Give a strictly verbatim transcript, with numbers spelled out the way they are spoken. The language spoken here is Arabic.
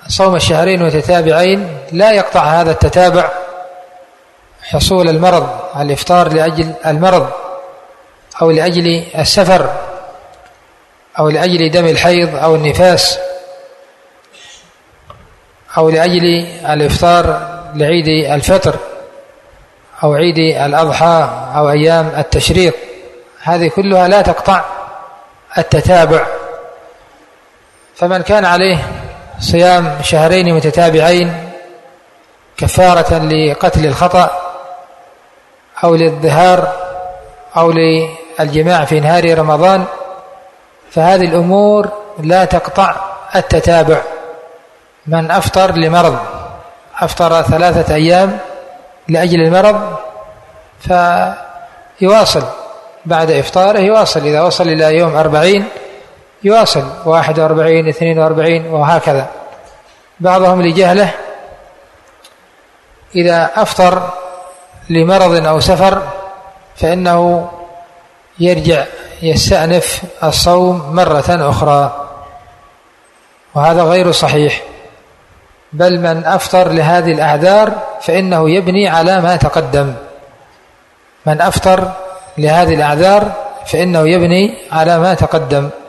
صوم الشهرين متتابعين لا يقطع هذا التتابع حصول المرض، الإفطار لأجل المرض أو لأجل السفر أو لأجل دم الحيض أو النفاس أو لأجل الإفطار لعيد الفطر أو عيد الأضحى أو أيام التشريق، هذه كلها لا تقطع التتابع. فمن كان عليه صيام شهرين متتابعين كفارة لقتل الخطأ أو للظهار أو للجماع في نهار رمضان، فهذه الأمور لا تقطع التتابع. من أفطر لمرض، أفطر ثلاثة أيام لأجل المرض، فيواصل بعد إفطاره، يواصل إذا وصل إلى يوم أربعين يواصل واحد وأربعين اثنين وأربعين وهكذا. بعضهم لجهله إذا أفطر لمرض أو سفر فإنه يرجع يستأنف الصوم مرة أخرى، وهذا غير صحيح. بل من أفطر لهذه الأعذار فإنه يبني على ما تقدم. من أفطر لهذه الأعذار فإنه يبني على ما تقدم.